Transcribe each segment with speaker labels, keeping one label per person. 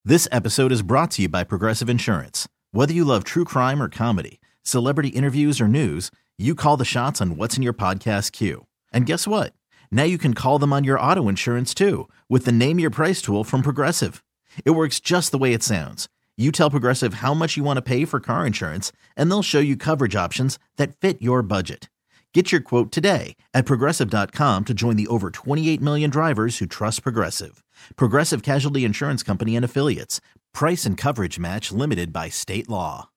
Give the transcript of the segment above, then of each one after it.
Speaker 1: This episode is brought to you by Progressive Insurance. Whether you love true crime or comedy, celebrity interviews or news, you call the shots on what's in your podcast queue. And guess what? Now you can call them on your auto insurance too with the Name Your Price tool from Progressive. It works just the way it sounds. You tell Progressive how much you want to pay for car insurance, and they'll show you coverage options that fit your budget. Get your quote today at Progressive.com to join the over 28 million drivers who trust Progressive. Progressive Casualty Insurance Company and Affiliates. Price and coverage match limited by state law.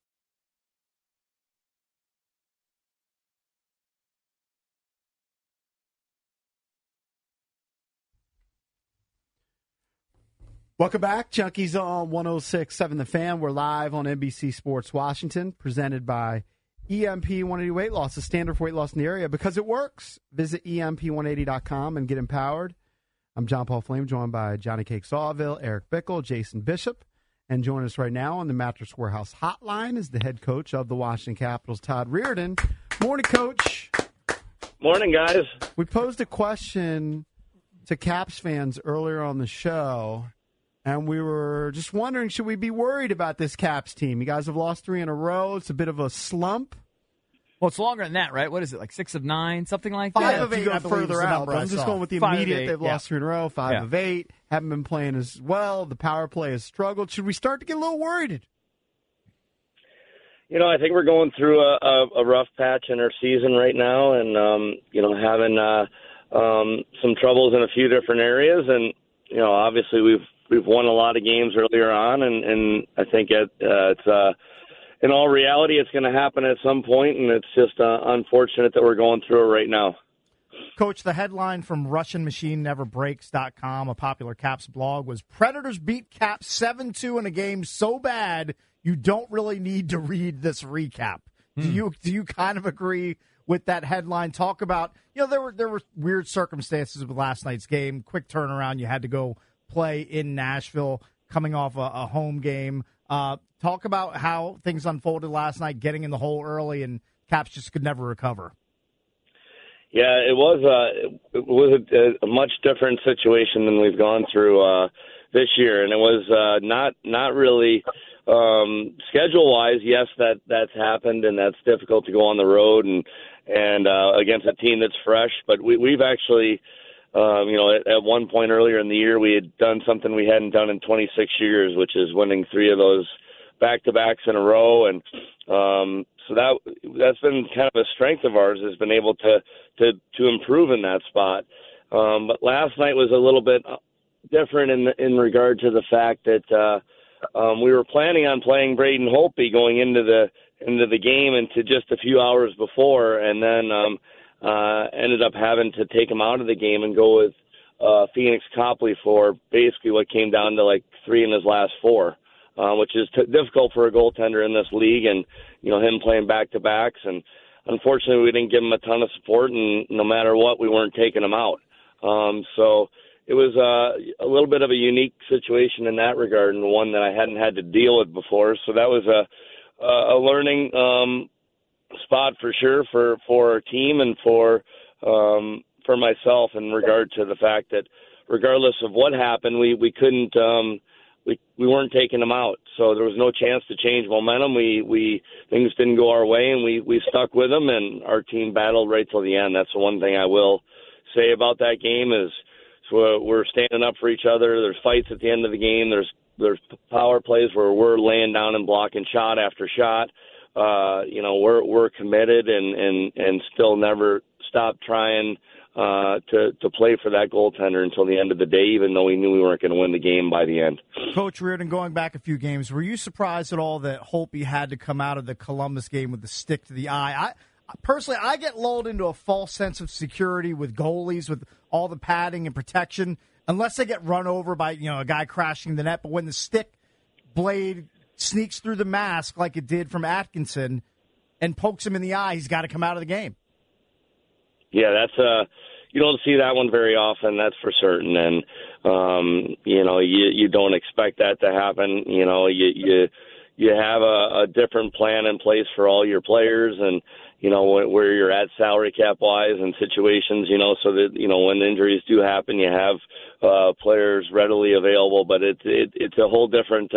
Speaker 2: Welcome back. Junkies on 106.7 The Fan. We're live on NBC Sports Washington, presented by EMP 180 Weight Loss, the standard for weight loss in the area, because it works. Visit EMP180.com and get empowered. I'm John Paul Flame, joined by Johnny Cake Sawville, Eric Bickle, Jason Bishop, and joining us right now on the Mattress Warehouse hotline is the head coach of the Washington Capitals, Todd Reardon. Morning, Coach.
Speaker 3: Morning, guys.
Speaker 2: We posed a question to Caps fans earlier on the show, and we were just wondering, should we be worried about this Caps team? You guys have lost 3 in a row. It's a bit of a slump.
Speaker 4: Well, it's longer than that, right? What is it, like 6 of 9, something like that?
Speaker 2: 5 of 8, I believe, further out. I'm just going with the immediate. They've lost 3 in a row. 5 of 8. Haven't been playing as well. The power play has struggled. Should we start to get a little worried?
Speaker 3: You know, I think we're going through a rough patch in our season right now, and having some troubles in a few different areas. And obviously we've won a lot of games earlier on, and I think it's in all reality, it's going to happen at some point, and it's just unfortunate that we're going through it right now.
Speaker 5: Coach, the headline from RussianMachineNeverBreaks.com, a popular Caps blog, was Predators beat Caps 7-2 in a game so bad you don't really need to read this recap. Do you kind of agree with that headline? Talk about, there were weird circumstances with last night's game, quick turnaround. You had to go play in Nashville, coming off a home game. Talk about how things unfolded last night, getting in the hole early, and Caps just could never recover.
Speaker 3: Yeah, it was a much different situation than we've gone through this year, and it was not really schedule-wise. Yes, that's happened, and that's difficult to go on the road and against a team that's fresh. But we've actually, at one point earlier in the year, we had done something we hadn't done in 26 years, which is winning 3 of those back-to-backs in a row, and so that's been kind of a strength of ours, has been able to improve in that spot. But last night was a little bit different in regard to the fact that we were planning on playing Braden Holtby going into the game into just a few hours before, and then ended up having to take him out of the game and go with Phoenix Copley for basically what came down to like 3 in his last 4. Which is difficult for a goaltender in this league, and him playing back-to-backs. And unfortunately, we didn't give him a ton of support, and no matter what, we weren't taking him out. So it was a little bit of a unique situation in that regard, and one that I hadn't had to deal with before. So that was a learning spot for sure for our team and for myself in regard to the fact that regardless of what happened, we couldn't. We weren't taking them out, so there was no chance to change momentum. Things didn't go our way, and we stuck with them, and our team battled right till the end. That's the one thing I will say about that game is we're standing up for each other. There's fights at the end of the game. There's power plays where we're laying down and blocking shot after shot. We're committed and still never stop trying to play for that goaltender until the end of the day, even though we knew we weren't going to win the game by the end.
Speaker 5: Coach Reardon, going back a few games, were you surprised at all that Holtby had to come out of the Columbus game with the stick to the eye? Personally, I get lulled into a false sense of security with goalies, with all the padding and protection, unless they get run over by a guy crashing the net. But when the stick blade sneaks through the mask like it did from Atkinson and pokes him in the eye, he's got to come out of the game.
Speaker 3: Yeah, that's you don't see that one very often, that's for certain. And you don't expect that to happen. You you have a different plan in place for all your players, and where you're at salary cap wise and situations, so that when injuries do happen, you have players readily available. But it's a whole different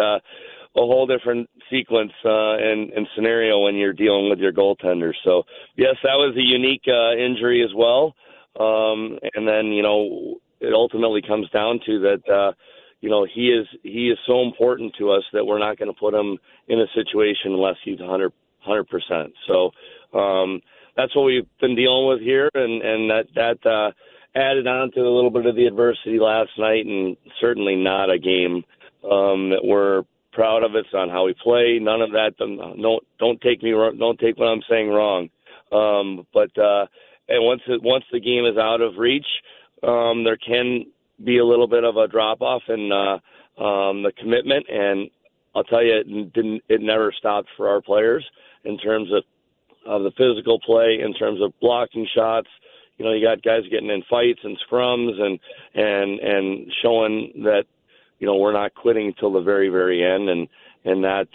Speaker 3: sequence and scenario when you're dealing with your goaltenders. So yes, that was a unique injury as well. And then it ultimately comes down to that. He is so important to us that we're not going to put him in a situation unless he's 100%. So that's what we've been dealing with here, and that added on to a little bit of the adversity last night, and certainly not a game that we're proud of. It's on how we play. None of that. Don't take what I'm saying wrong. But once the game is out of reach, there can be a little bit of a drop off in the commitment, and I'll tell you, it never stopped for our players in terms of the physical play, in terms of blocking shots. You got guys getting in fights and scrums and showing that we're not quitting until the very, very end, and that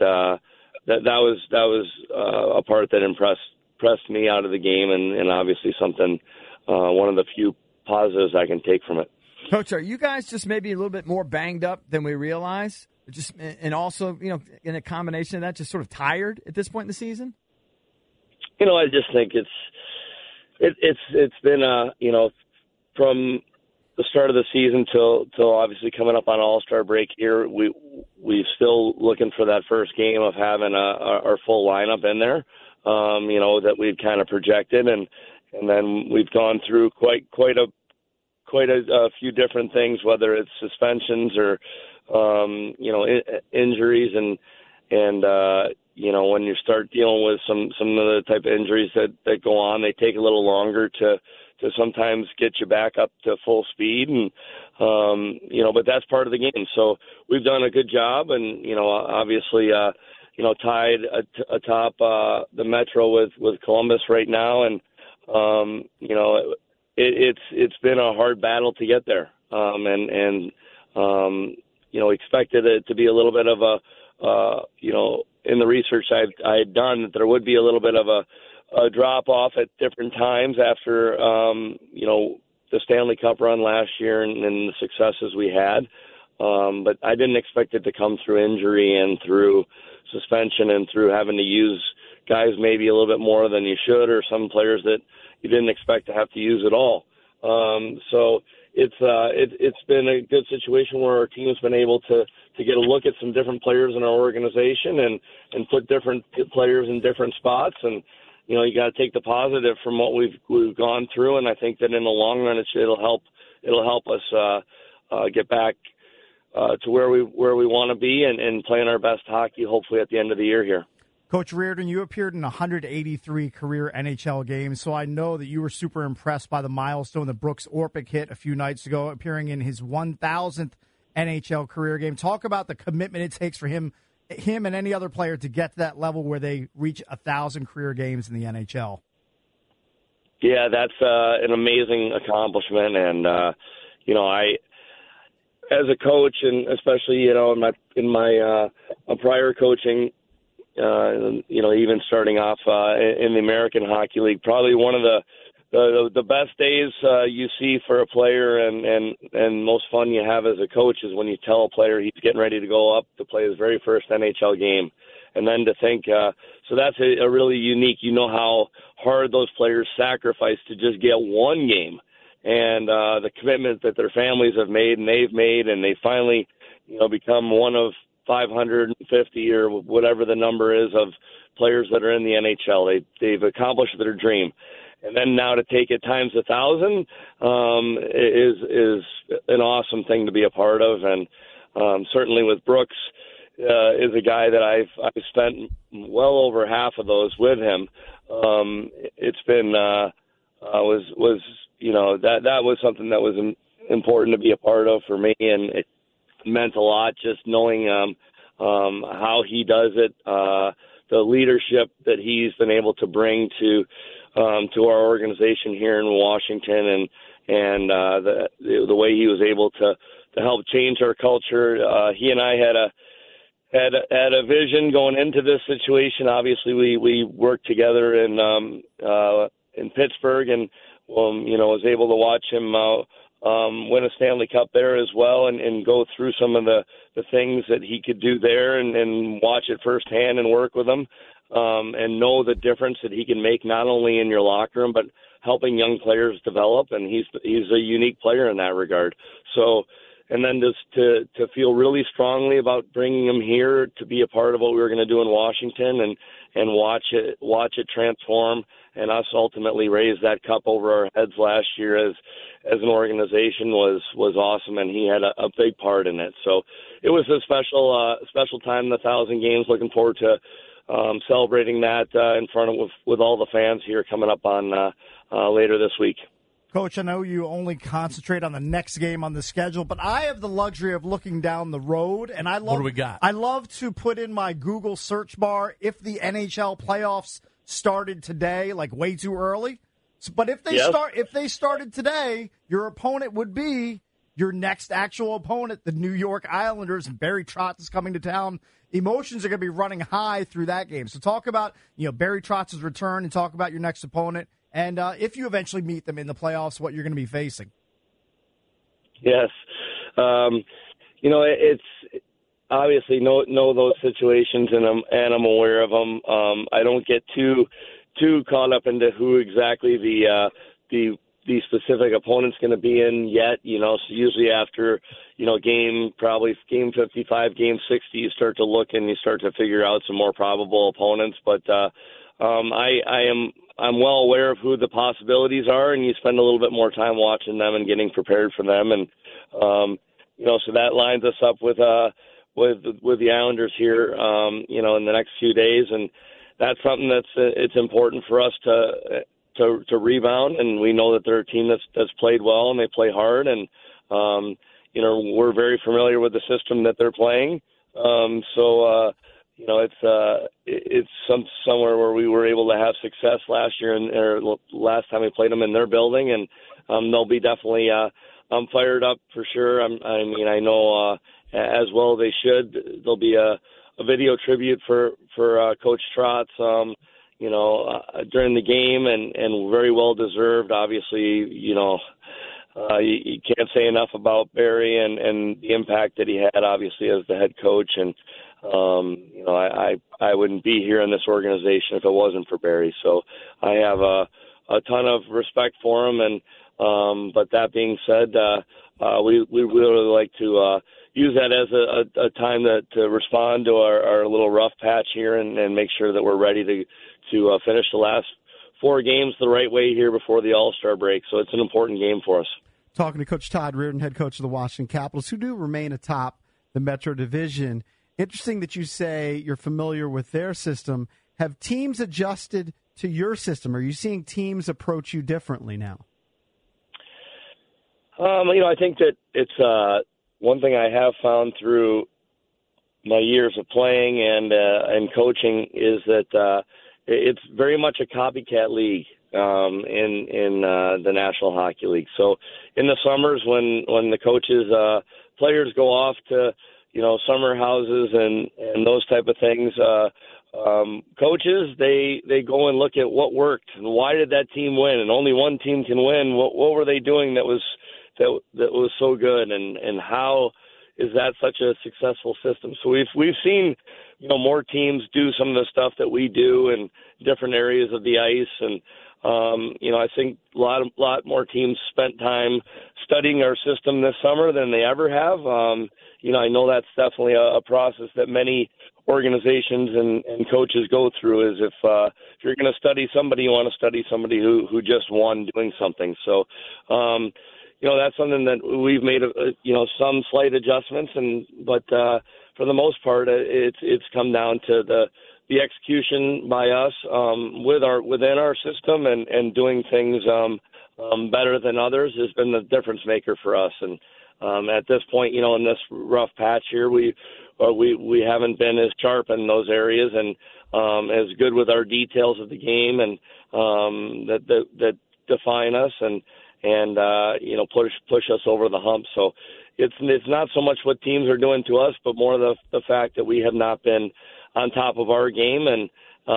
Speaker 3: was a part that impressed me out of the game, and obviously something, one of the few positives I can take from it.
Speaker 4: Coach, are you guys just maybe a little bit more banged up than we realize? And also, in a combination of that, just sort of tired at this point in the season?
Speaker 3: I just think it's been from the start of the season till obviously coming up on All-Star break here, we're still looking for that first game of having our full lineup in there, that we've kind of projected, and then we've gone through quite a few different things, whether it's suspensions or injuries, and when you start dealing with some of the type of injuries that go on, they take a little longer to sometimes get you back up to full speed, and but that's part of the game. So we've done a good job, and obviously tied atop the Metro with Columbus right now, and it's been a hard battle to get there, and expected it to be a little bit of a in the research I had done, that there would be a little bit of a drop off at different times after the Stanley Cup run last year and the successes we had, but I didn't expect it to come through injury and through suspension and through having to use guys maybe a little bit more than you should, or some players that you didn't expect to have to use at all. So it's been a good situation where our team has been able to get a look at some different players in our organization and put different players in different spots. And, you got to take the positive from what we've gone through. And I think that in the long run, it'll help us get back to where we want to be and playing our best hockey, hopefully at the end of the year here.
Speaker 5: Coach Reardon, you appeared in 183 career NHL games, so I know that you were super impressed by the milestone that Brooks Orpik hit a few nights ago, appearing in his 1,000th NHL career game. Talk about the commitment it takes for him and any other player to get to that level where they reach 1,000 career games in the NHL.
Speaker 3: Yeah, that's an amazing accomplishment, and I, as a coach, and especially in my prior coaching. Even starting off in the American Hockey League, probably one of the best days you see for a player, and most fun you have as a coach is when you tell a player he's getting ready to go up to play his very first NHL game, and then to think so that's a really unique. How hard those players sacrifice to just get one game, and the commitment that their families have made and they've made, and they finally become one of 550 or whatever the number is of players that are in the NHL. They've accomplished their dream. And then now to take it times 1,000 is an awesome thing to be a part of. And certainly with Brooks is a guy that I've spent well over half of those with him. It's been that was something that was important to be a part of for me, and it meant a lot just knowing how he does it, the leadership that he's been able to bring to our organization here in Washington, and the way he was able to help change our culture. He and I had a vision going into this situation. Obviously, we worked together in Pittsburgh, and was able to watch him win a Stanley Cup there as well, and go through some of the things that he could do there, and watch it firsthand and work with him, and know the difference that he can make not only in your locker room but helping young players develop. And he's a unique player in that regard. So. And then just to feel really strongly about bringing him here to be a part of what we were going to do in Washington, and watch it transform, and us ultimately raise that cup over our heads last year as an organization was awesome, and he had a big part in it. So it was a special time in the 1,000 games. Looking forward to celebrating that in front of with all the fans here coming up on later this week.
Speaker 5: Coach, I know you only concentrate on the next game on the schedule, but I have the luxury of looking down the road, and
Speaker 6: what do we got?
Speaker 5: I love to put in my Google search bar if the NHL playoffs started today, like way too early. But if they started today, your opponent would be your next actual opponent, the New York Islanders, and Barry Trotz is coming to town. Emotions are going to be running high through that game. So talk about Barry Trotz's return, and talk about your next opponent. And if you eventually meet them in the playoffs, what you're going to be facing.
Speaker 3: Yes. It's obviously know those situations, and I'm aware of them. I don't get too caught up into who exactly the specific opponent's going to be in yet. So usually after, game 55, game 60, you start to look and you start to figure out some more probable opponents. But I'm well aware of who the possibilities are, and you spend a little bit more time watching them and getting prepared for them. And, so that lines us up with the Islanders here, in the next few days. And that's something it's important for us to rebound. And we know that they're a team that's played well, and they play hard. And, we're very familiar with the system that they're playing. It's somewhere where we were able to have success last year, or last time we played them in their building, and they'll be definitely fired up for sure. I know as well they should. There'll be a video tribute for Coach Trotz, during the game, and very well deserved. Obviously, you can't say enough about Barry and the impact that he had, obviously, as the head coach. And I wouldn't be here in this organization if it wasn't for Barry. So I have a ton of respect for him. And but that being said, we really like to use that as a time to respond to our little rough patch here, and make sure that we're ready to finish the last 4 games the right way here before the All-Star break. So it's an important game for us.
Speaker 2: Talking to Coach Todd Reardon, head coach of the Washington Capitals, who do remain atop the Metro Division. Interesting that you say you're familiar with their system. Have teams adjusted to your system? Are you seeing teams approach you differently now?
Speaker 3: I think that it's one thing I have found through my years of playing and coaching is that it's very much a copycat league in the National Hockey League. So in the summers when the coaches players go off to summer houses and those type of things, coaches they go and look at what worked and why did that team win, and only one team can win. What were they doing that was so good, and how is that such a successful system? So we've seen more teams do some of the stuff that we do in different areas of the ice, and I think a lot more teams spent time studying our system this summer than they ever have. I know that's definitely a process that many organizations and coaches go through, is if you're going to study somebody, you want to study somebody who just won doing something. So, that's something that we've made, some slight adjustments, but for the most part, it's come down to the execution by us within our system, and doing things better than others has been the difference maker for us. And at this point, in this rough patch here, we haven't been as sharp in those areas and as good with our details of the game, and that define us and push us over the hump. So it's not so much what teams are doing to us, but more the fact that we have not been on top of our game. And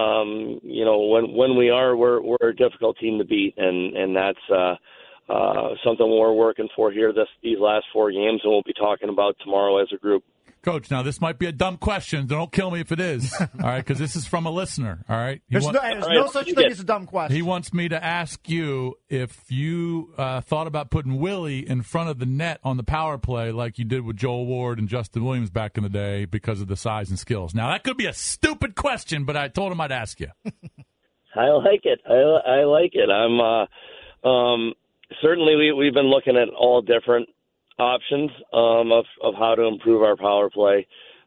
Speaker 3: when we are, we're a difficult team to beat, and that's something we're working for here these last 4 games, and we'll be talking about tomorrow as a group.
Speaker 6: Coach, now this might be a dumb question. Don't kill me if it is, all right, because this is from a listener, all right?
Speaker 5: There's no such thing as a dumb question.
Speaker 6: He wants me to ask you if you thought about putting Willie in front of the net on the power play like you did with Joel Ward and Justin Williams back in the day because of the size and skills. Now, that could be a stupid question, but I told him I'd ask you.
Speaker 3: I like it. I like it. I'm certainly we've been looking at all different options of how to improve our power play.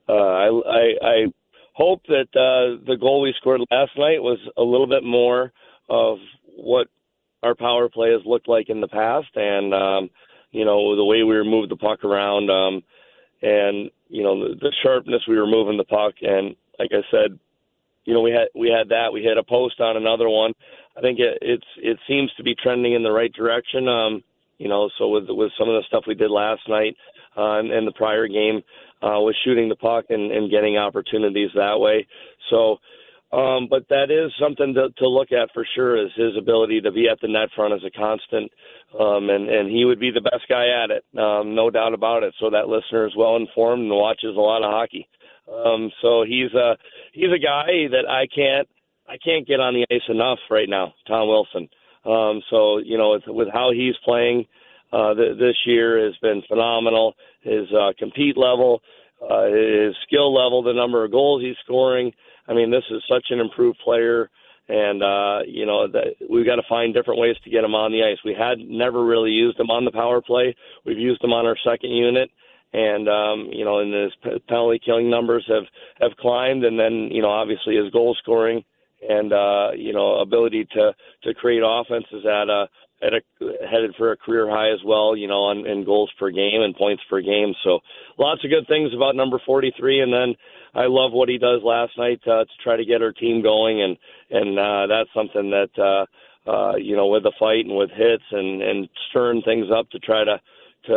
Speaker 3: I hope that the goal we scored last night was a little bit more of what our power play has looked like in the past, and the way we moved the puck around, and the sharpness we were moving the puck, and like I said, we had that. We hit a post on another one. I think it seems to be trending in the right direction. So with some of the stuff we did last night and the prior game, was shooting the puck and getting opportunities that way. So, but that is something to look at for sure, is his ability to be at the net front as a constant, and he would be the best guy at it, no doubt about it. So that listener is well informed and watches a lot of hockey. So he's a guy that I can't get on the ice enough right now, Tom Wilson. So with how he's playing this year has been phenomenal. His compete level, his skill level, the number of goals he's scoring. I mean, this is such an improved player, and that we've got to find different ways to get him on the ice. We had never really used him on the power play. We've used him on our second unit, and and his penalty killing numbers have climbed, and then obviously his goal scoring and ability to create offense is headed for a career high as well, in goals per game and points per game. So lots of good things about number 43. And then I love what he does last night to try to get our team going. And that's something that, with the fight and with hits and stirring things up to try to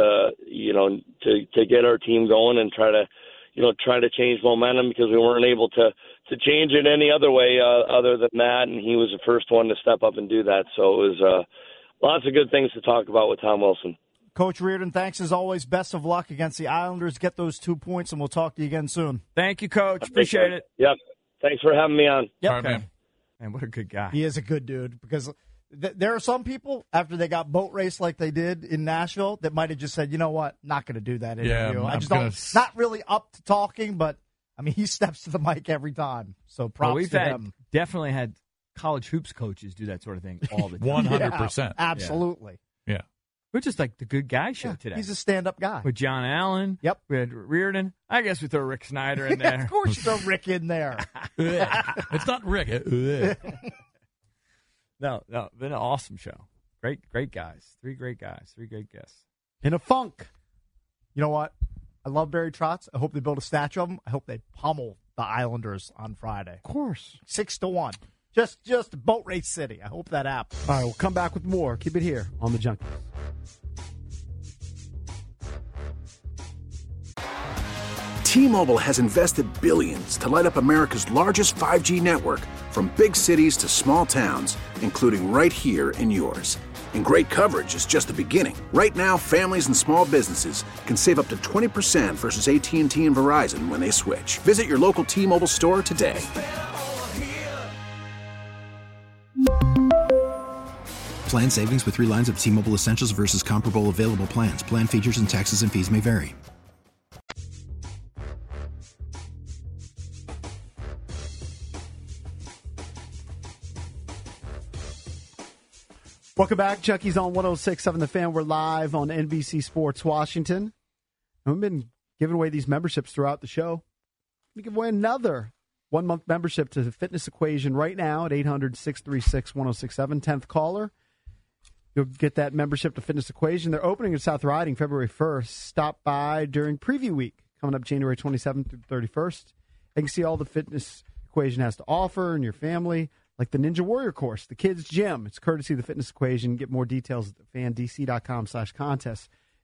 Speaker 3: get our team going and try to change momentum, because we weren't able to change it any other way other than that, and he was the first one to step up and do that. So it was lots of good things to talk about with Tom Wilson.
Speaker 5: Coach Reardon, thanks as always. Best of luck against the Islanders. Get those 2 points, and we'll talk to you again soon.
Speaker 4: Thank you, Coach. Appreciate it.
Speaker 3: Yep. Thanks for having me on.
Speaker 5: Yep.
Speaker 6: All right,
Speaker 4: man, what a good guy.
Speaker 5: He is a good dude, because there are some people, after they got boat raced like they did in Nashville, that might have just said, you know what, not going to do that interview. Not really up to talking, but, I mean, he steps to the mic every time. So props to him.
Speaker 4: Definitely had college hoops coaches do that sort of thing all the time.
Speaker 6: 100%.
Speaker 5: Yeah, absolutely.
Speaker 6: Yeah.
Speaker 4: We're just like the good guy show today.
Speaker 5: He's a stand-up guy.
Speaker 4: With John Allen.
Speaker 5: Yep.
Speaker 4: We had Reardon. I guess we throw Rick Snyder in there.
Speaker 5: Of course you throw Rick in there.
Speaker 6: It's not Rick.
Speaker 4: No, been an awesome show. Great guys. 3 great guys. 3 great guests.
Speaker 2: In a funk.
Speaker 5: You know what? I love Barry Trotz. I hope they build a statue of him. I hope they pummel the Islanders on Friday.
Speaker 2: Of course.
Speaker 5: 6-1. Just boat race city. I hope that happens.
Speaker 2: All right, we'll come back with more. Keep it here on the Junkies.
Speaker 7: T-Mobile has invested billions to light up America's largest 5G network, from big cities to small towns, including right here in yours. And great coverage is just the beginning. Right now, families and small businesses can save up to 20% versus AT&T and Verizon when they switch. Visit your local T-Mobile store today.
Speaker 8: Plan savings with 3 lines of T-Mobile Essentials versus comparable available plans. Plan features and taxes and fees may vary.
Speaker 2: Welcome back. Chucky's on 106.7 The Fan. We're live on NBC Sports Washington. And we've been giving away these memberships throughout the show. We give away another 1-month membership to the Fitness Equation right now at 800-636-1067. 10th caller, you'll get that membership to Fitness Equation. They're opening in South Riding February 1st. Stop by during preview week, coming up January 27th through 31st. You can see all the Fitness Equation has to offer and your family, like the Ninja Warrior course, the kids' gym. It's courtesy of the Fitness Equation. Get more details at fandc.com/contest.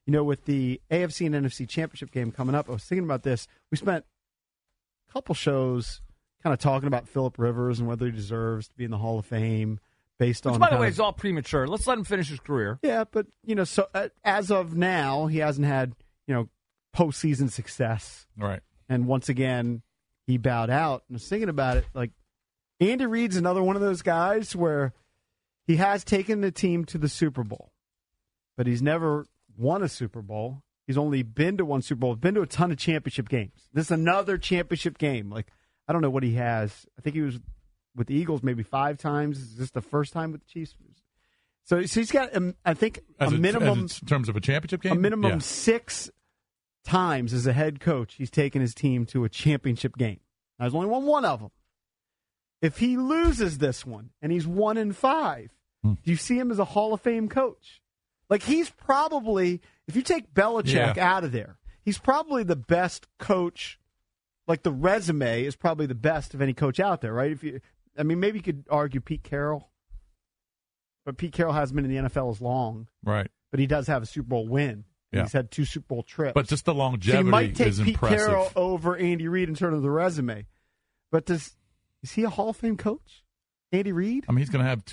Speaker 2: with the AFC and NFC championship game coming up, I was thinking about this. We spent a couple shows kind of talking about Phillip Rivers and whether he deserves to be in the Hall of Fame based on.
Speaker 4: By the way, it's all premature. Let's let him finish his career.
Speaker 2: Yeah, but so as of now, he hasn't had postseason success.
Speaker 6: Right.
Speaker 2: And once again, he bowed out. And I was thinking about it, like Andy Reid's another one of those guys where he has taken the team to the Super Bowl, but he's never won a Super Bowl. He's only been to one Super Bowl, been to a ton of championship games. This is another championship game. Like, I don't know what he has. I think he was with the Eagles maybe 5 times. Is this the first time with the Chiefs? So he's got, I think, a minimum.
Speaker 6: In terms of a championship game?
Speaker 2: A minimum 6 times as a head coach, he's taken his team to a championship game. Now, he's only won one of them. If he loses this one and he's 1-5, do you see him as a Hall of Fame coach? Like, he's probably, if you take Belichick out of there, he's probably the best coach. Like, the resume is probably the best of any coach out there, right? Maybe you could argue Pete Carroll, but Pete Carroll hasn't been in the NFL as long.
Speaker 6: Right.
Speaker 2: But he does have a Super Bowl win. Yeah. He's had 2 Super Bowl trips.
Speaker 6: But just the longevity is
Speaker 2: impressive. So you might take Pete
Speaker 6: impressive.
Speaker 2: Carroll over Andy Reid in terms of the resume. But is he a Hall of Fame coach? Andy Reid?
Speaker 6: I mean, he's going to have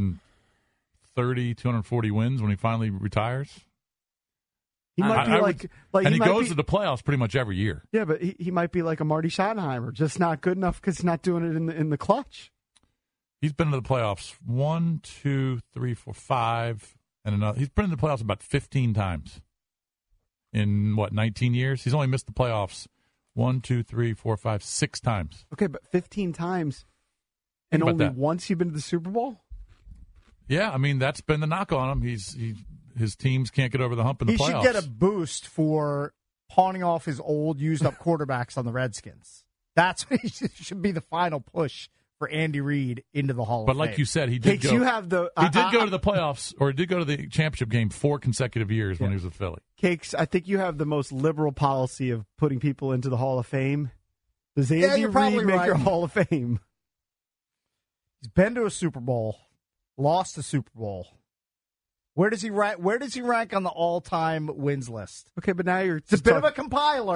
Speaker 6: 230, 240 wins when he finally retires.
Speaker 2: He might be like
Speaker 6: and he goes to the playoffs pretty much every year.
Speaker 2: Yeah, but he might be like a Marty Schottenheimer, just not good enough because he's not doing it in the clutch.
Speaker 6: He's been to the playoffs 1, 2, 3, 4, 5, and another. He's been in the playoffs about 15 times in 19 years. He's only missed the playoffs 1, 2, 3, 4, 5, 6 times.
Speaker 2: Okay, but 15 times, and only once you've been to the Super Bowl.
Speaker 6: Yeah, I mean that's been the knock on him. His teams can't get over the hump in the playoffs.
Speaker 5: He should get a boost for pawning off his old, used-up quarterbacks on the Redskins. That's what should be the final push for Andy Reid into the Hall of Fame.
Speaker 6: But like you said, he did go. He did go to the playoffs, or he did go to the championship game 4 consecutive years when he was with Philly.
Speaker 2: Cakes, I think you have the most liberal policy of putting people into the Hall of Fame. Does Andy Reid make your Hall of Fame?
Speaker 5: He's been to a Super Bowl, lost a Super Bowl. Where does he rank on the all-time wins list?
Speaker 2: Okay, but now
Speaker 5: it's a bit of a compiler.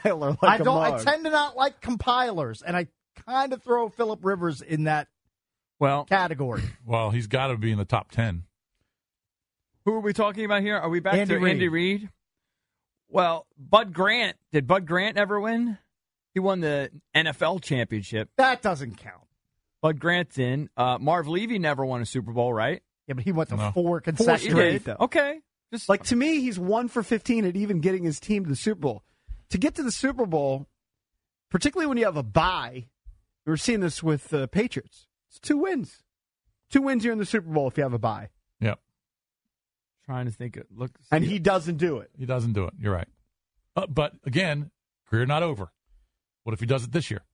Speaker 5: I tend to not like compilers, and I kind of throw Phillip Rivers in that category.
Speaker 6: Well, he's got to be in the top 10.
Speaker 4: Who are we talking about here? Are we back to Andy Reid? Well, Bud Grant. Did Bud Grant ever win? He won the NFL championship.
Speaker 5: That doesn't count.
Speaker 4: Bud Grant's in. Marv Levy never won a Super Bowl, right?
Speaker 5: Yeah, but he went to 4 consecutive.
Speaker 4: Okay.
Speaker 2: Just like, to me, he's 1 for 15 at even getting his team to the Super Bowl. To get to the Super Bowl, particularly when you have a bye, we were seeing this with the Patriots. It's 2 wins. 2 wins you're in the Super Bowl if you have a bye.
Speaker 6: Yep.
Speaker 4: Trying to think.
Speaker 2: And he doesn't do it.
Speaker 6: He doesn't do it. You're right. But again, career not over. What if he does it this year?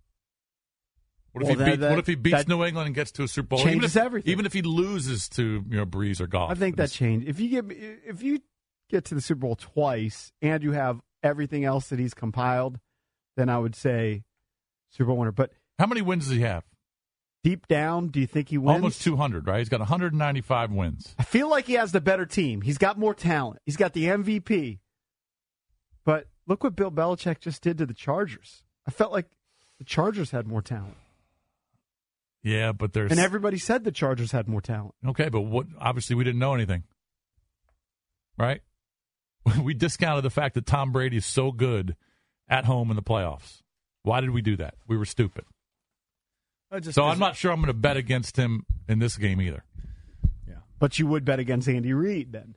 Speaker 6: What if he beats New England and gets to a Super Bowl?
Speaker 2: Changes everything.
Speaker 6: Even if he loses to Breeze or Goff.
Speaker 2: I think that changed. If you get to the Super Bowl twice and you have everything else that he's compiled, then I would say Super Bowl winner. But
Speaker 6: how many wins does he have?
Speaker 2: Deep down, do you think he wins?
Speaker 6: Almost 200, right? He's got 195 wins.
Speaker 2: I feel like he has the better team. He's got more talent. He's got the MVP. But look what Bill Belichick just did to the Chargers. I felt like the Chargers had more talent.
Speaker 6: Yeah, but there's...
Speaker 2: And everybody said the Chargers had more talent.
Speaker 6: Okay, but obviously we didn't know anything. Right? We discounted the fact that Tom Brady is so good at home in the playoffs. Why did we do that? We were stupid. So I'm not sure I'm going to bet against him in this game either.
Speaker 2: Yeah, but you would bet against Andy Reid then.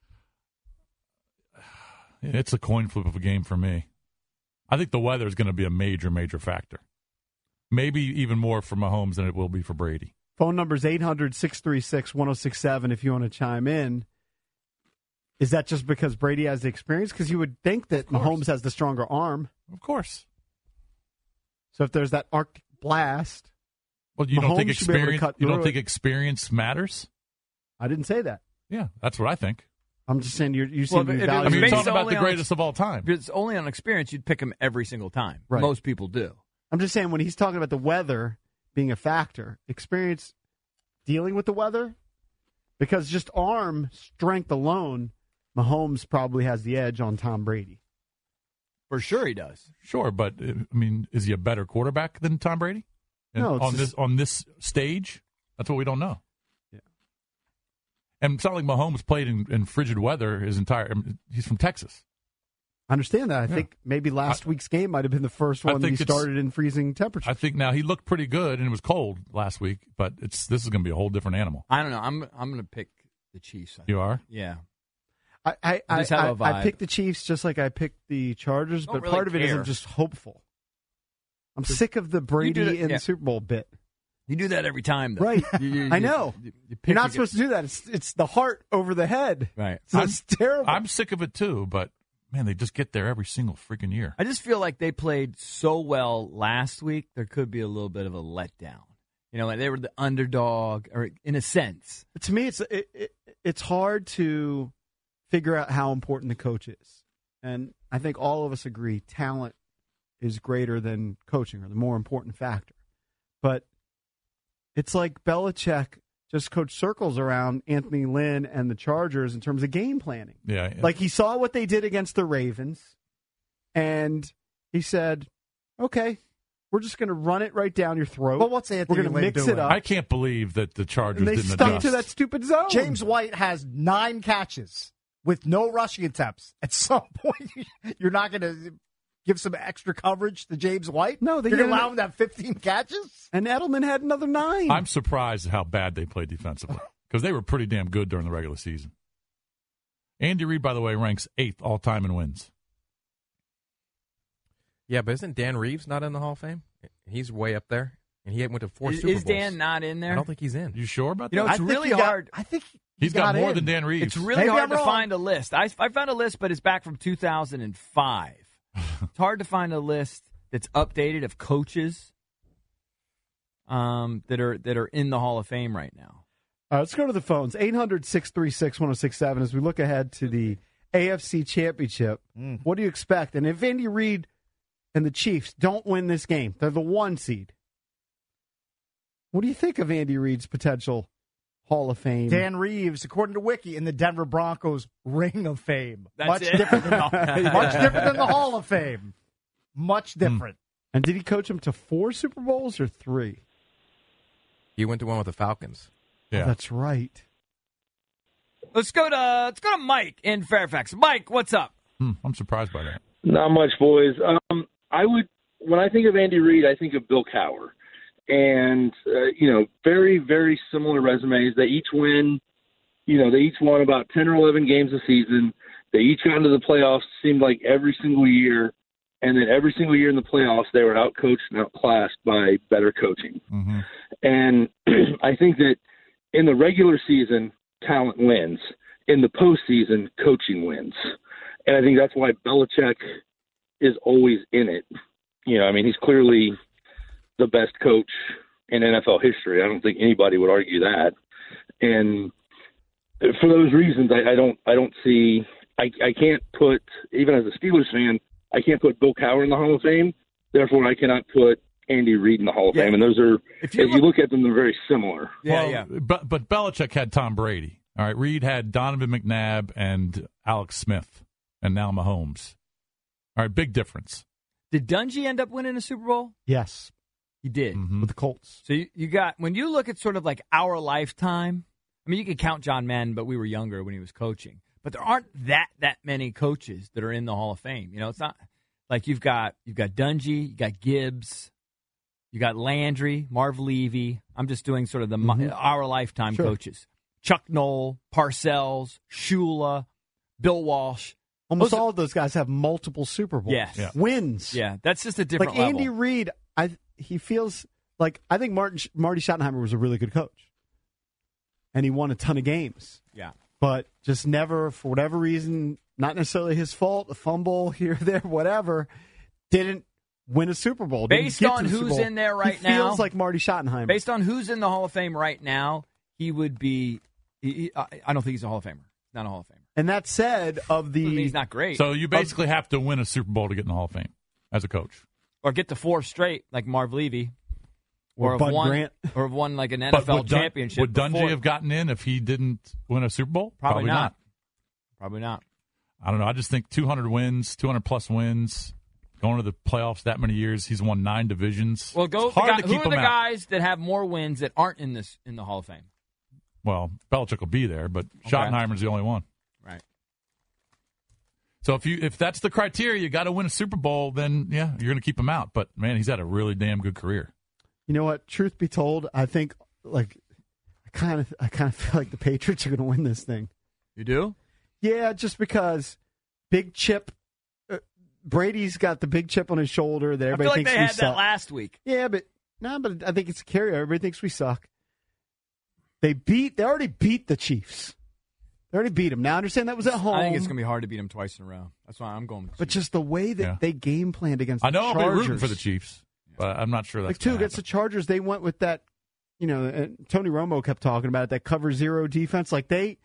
Speaker 6: It's a coin flip of a game for me. I think the weather is going to be a major, major factor. Maybe even more for Mahomes than it will be for Brady.
Speaker 2: Phone number is 800-636-1067 if you want to chime in. Is that just because Brady has the experience? Because you would think that Mahomes has the stronger arm.
Speaker 6: Of course.
Speaker 2: So if there's that Arctic blast...
Speaker 6: Well, you don't think experience matters?
Speaker 2: I didn't say that.
Speaker 6: Yeah, that's what I think.
Speaker 2: I'm just saying you seem to be
Speaker 6: I mean, you're talking about the greatest of all time.
Speaker 4: If it's only on experience, you'd pick him every single time.
Speaker 2: Right.
Speaker 4: Most people do.
Speaker 2: I'm just saying when he's talking about the weather being a factor, experience dealing with the weather, because just arm strength alone, Mahomes probably has the edge on Tom Brady.
Speaker 4: For sure he does.
Speaker 6: Sure, but I mean, is he a better quarterback than Tom Brady?
Speaker 2: No,
Speaker 6: on this stage, that's what we don't know.
Speaker 2: Yeah,
Speaker 6: and it's not like Mahomes played in frigid weather his entire. I mean, he's from Texas.
Speaker 2: I understand that. I think maybe last week's game might have been the first one that he started in freezing temperatures.
Speaker 6: I think now he looked pretty good, and it was cold last week, but this is going to be a whole different animal.
Speaker 4: I don't know. I'm going to pick the Chiefs.
Speaker 6: You are?
Speaker 4: Yeah.
Speaker 2: I picked the Chiefs just like I picked the Chargers, but part of it is I'm just hopeful. I'm sick of the Brady in the Super Bowl bit.
Speaker 4: You do that every time, though.
Speaker 2: Right. I know. You're not supposed to do that. It's the heart over the head.
Speaker 4: Right.
Speaker 2: So it's terrible.
Speaker 6: I'm sick of it, too, but, man, they just get there every single freaking year.
Speaker 4: I just feel like they played so well last week, there could be a little bit of a letdown. You know, like they were the underdog, or in a sense.
Speaker 2: But to me, it's hard to figure out how important the coach is. And I think all of us agree talent is greater than coaching, or the more important factor. But it's like Belichick just coached circles around Anthony Lynn and the Chargers in terms of game planning.
Speaker 6: Yeah.
Speaker 2: Like he saw what they did against the Ravens, and he said, okay, we're just going to run it right down your throat.
Speaker 5: But what's Anthony
Speaker 2: We're going to
Speaker 5: Lynn
Speaker 2: mix
Speaker 5: doing?
Speaker 2: it up.
Speaker 6: I can't believe that the Chargers
Speaker 2: And they
Speaker 6: didn't
Speaker 2: stuck
Speaker 6: adjust.
Speaker 2: to that stupid zone.
Speaker 5: James White has 9 catches with no rushing attempts. At some point, you're not going to give some extra coverage to James White?
Speaker 2: No,
Speaker 5: you're going to allow him to have 15 catches?
Speaker 2: And Edelman had another 9.
Speaker 6: I'm surprised at how bad they played defensively because they were pretty damn good during the regular season. Andy Reid, by the way, ranks 8th all-time in wins.
Speaker 9: Yeah, but isn't Dan Reeves not in the Hall of Fame? He's way up there, and he went to 4 Super Bowls.
Speaker 4: Is Dan not in there?
Speaker 9: I don't think he's in.
Speaker 6: You sure about that?
Speaker 4: You know, it's really hard.
Speaker 5: I think
Speaker 6: he's got more than Dan Reeves.
Speaker 4: It's really hard to find a list. I found a list, but it's back from 2005. It's hard to find a list that's updated of coaches that are in the Hall of Fame right now.
Speaker 2: Let's go to the phones. 800-636-1067 as we look ahead to the AFC Championship. What do you expect? And if Andy Reid and the Chiefs don't win this game, they're the 1 seed. What do you think of Andy Reid's potential Hall of Fame?
Speaker 5: Dan Reeves, according to Wiki, in the Denver Broncos Ring of Fame. Much
Speaker 4: it.
Speaker 5: different than the Hall of Fame. Much different.
Speaker 2: And did he coach him to 4 Super Bowls or 3?
Speaker 9: He went to one with the Falcons.
Speaker 6: Yeah,
Speaker 2: oh, that's right.
Speaker 4: Let's go to Mike in Fairfax. Mike, what's up?
Speaker 6: I'm surprised by that.
Speaker 3: Not much, boys. When I think of Andy Reid, I think of Bill Cowher. And, very, very similar resumes. They each won about 10 or 11 games a season. They each got into the playoffs, seemed like every single year. And then every single year in the playoffs, they were outcoached and outclassed by better coaching.
Speaker 6: Mm-hmm.
Speaker 3: And I think that in the regular season, talent wins. In the postseason, coaching wins. And I think that's why Belichick is always in it. He's clearly the best coach in NFL history. I don't think anybody would argue that. And for those reasons, I don't see. I can't put, even as a Steelers fan, I can't put Bill Cowher in the Hall of Fame. Therefore, I cannot put Andy Reid in the Hall of Fame. And those are, if you look at them, they're very similar.
Speaker 6: But Belichick had Tom Brady. All right, Reid had Donovan McNabb and Alex Smith, and now Mahomes. All right, big difference.
Speaker 4: Did Dungy end up winning a Super Bowl?
Speaker 2: Yes.
Speaker 4: He did.
Speaker 6: Mm-hmm.
Speaker 2: With the Colts.
Speaker 4: So you got, when you look at sort of like our lifetime, I mean, you could count John Madden, but we were younger when he was coaching. But there aren't that many coaches that are in the Hall of Fame. It's not like you've got Dungy, you got Gibbs, you got Landry, Marv Levy. I'm just doing sort of our lifetime coaches. Chuck Noll, Parcells, Shula, Bill Walsh.
Speaker 2: Almost all of those guys have multiple Super Bowls.
Speaker 4: Yes. Yeah.
Speaker 2: Wins.
Speaker 4: Yeah, that's just a different
Speaker 2: level.
Speaker 4: level.
Speaker 2: Andy Reid, he feels like, I think Marty Schottenheimer was a really good coach. And he won a ton of games.
Speaker 4: Yeah.
Speaker 2: But just never, for whatever reason, not necessarily his fault, a fumble here, there, whatever, didn't win a Super Bowl.
Speaker 4: Based on who's in there right now.
Speaker 2: He feels like Marty Schottenheimer.
Speaker 4: Based on who's in the Hall of Fame right now, he would be, I don't think he's a Hall of Famer. He's not a Hall of Famer.
Speaker 2: And that said,
Speaker 4: he's not great.
Speaker 6: So you basically have to win a Super Bowl to get in the Hall of Fame as a coach.
Speaker 4: Or get to 4 straight like Marv Levy.
Speaker 2: Or Bud Grant.
Speaker 4: Or have won like an NFL championship.
Speaker 6: Would Dungy have gotten in if he didn't win a Super Bowl?
Speaker 4: Probably not. Probably not.
Speaker 6: I don't know. I just think 200 wins, 200-plus wins, going to the playoffs that many years. He's won 9 divisions.
Speaker 4: Well,
Speaker 6: It's hard to keep
Speaker 4: who are the
Speaker 6: him out.
Speaker 4: guys that have more wins that aren't in the Hall of Fame?
Speaker 6: Well, Belichick will be there, but
Speaker 4: Okay.
Speaker 6: Schottenheimer's the only one.
Speaker 4: Right.
Speaker 6: So if that's the criteria, you got to win a Super Bowl, then, yeah, you're going to keep him out. But, man, he's had a really damn good career.
Speaker 2: You know what? Truth be told, I think I kind of feel like the Patriots are going to win this thing.
Speaker 4: You do?
Speaker 2: Yeah, just because big chip. Brady's got the big chip on his shoulder that
Speaker 4: I
Speaker 2: everybody
Speaker 4: feel like
Speaker 2: thinks
Speaker 4: they
Speaker 2: we
Speaker 4: had
Speaker 2: suck.
Speaker 4: that last week.
Speaker 2: Yeah, but I think it's a carryover. Everybody thinks we suck. They already beat the Chiefs. They already beat them. Now I understand that was at home.
Speaker 4: I think it's going to be hard to beat them twice in a row. That's why I'm going with
Speaker 2: But
Speaker 4: Chiefs.
Speaker 2: just the way that they game planned against
Speaker 6: I know
Speaker 2: the
Speaker 6: I'll
Speaker 2: Chargers.
Speaker 6: be rooting for the Chiefs, but I'm not sure that's
Speaker 2: Like, too,
Speaker 6: gonna
Speaker 2: against the
Speaker 6: happen.
Speaker 2: Chargers, they went with that, and Tony Romo kept talking about it, that cover zero defense. Like, they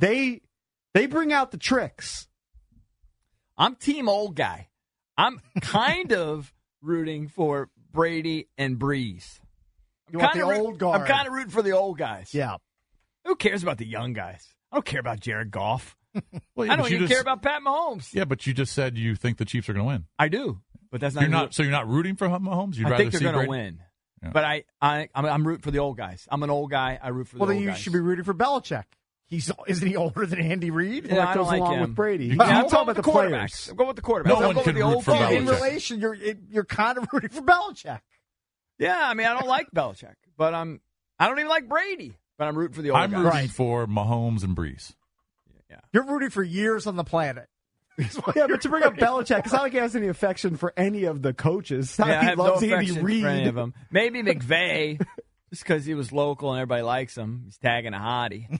Speaker 2: bring out the tricks.
Speaker 4: I'm team old guy. I'm kind of rooting for Brady and Breeze.
Speaker 5: You want the old guard.
Speaker 4: I'm kind of rooting for the old guys.
Speaker 5: Yeah.
Speaker 4: Who cares about the young guys? I don't care about Jared Goff.
Speaker 6: Well, yeah,
Speaker 4: I
Speaker 6: but
Speaker 4: don't
Speaker 6: you
Speaker 4: even
Speaker 6: just-
Speaker 4: care about Pat Mahomes.
Speaker 6: Yeah, but you just said you think the Chiefs are going to win.
Speaker 4: I do, but that's not.
Speaker 6: You're not rooting for Mahomes. You'd
Speaker 4: I
Speaker 6: rather
Speaker 4: think they're
Speaker 6: see
Speaker 4: going to
Speaker 6: Brady?
Speaker 4: win.
Speaker 6: Yeah.
Speaker 4: But I'm rooting for the old guys. I'm an old guy. I root for
Speaker 5: Well,
Speaker 4: the
Speaker 5: then
Speaker 4: old
Speaker 5: you
Speaker 4: guys.
Speaker 5: should be rooting for Belichick. Isn't he older than Andy Reid?
Speaker 4: Yeah,
Speaker 2: That
Speaker 4: I don't
Speaker 2: goes
Speaker 4: like
Speaker 2: along
Speaker 4: him.
Speaker 2: with Brady.
Speaker 6: Yeah,
Speaker 2: But
Speaker 4: I'm
Speaker 2: I'm talking
Speaker 4: going
Speaker 2: about
Speaker 4: with
Speaker 2: the
Speaker 4: the
Speaker 2: players.
Speaker 4: quarterbacks. I'm going with the quarterbacks.
Speaker 6: No
Speaker 4: I'm
Speaker 6: one
Speaker 4: going
Speaker 6: can
Speaker 4: with the
Speaker 6: root
Speaker 4: old
Speaker 6: for
Speaker 5: Well,
Speaker 4: guys.
Speaker 5: in
Speaker 6: Belichick.
Speaker 5: relation, you're kind of rooting for Belichick.
Speaker 4: Yeah, I mean, I don't like Belichick, but I don't even like Brady, but I'm rooting for the old
Speaker 6: I'm
Speaker 4: guys.
Speaker 6: rooting for Mahomes and Breeze.
Speaker 5: You're rooting for years on the planet.
Speaker 2: Yeah, but to bring up Belichick, it's not like he has any affection for any of the coaches. It's not
Speaker 4: Yeah,
Speaker 2: like
Speaker 4: I
Speaker 2: he
Speaker 4: have
Speaker 2: loves
Speaker 4: no
Speaker 2: Andy
Speaker 4: affection
Speaker 2: Reid.
Speaker 4: for any of them. Maybe McVay, just because he was local and everybody likes him. He's tagging a hottie.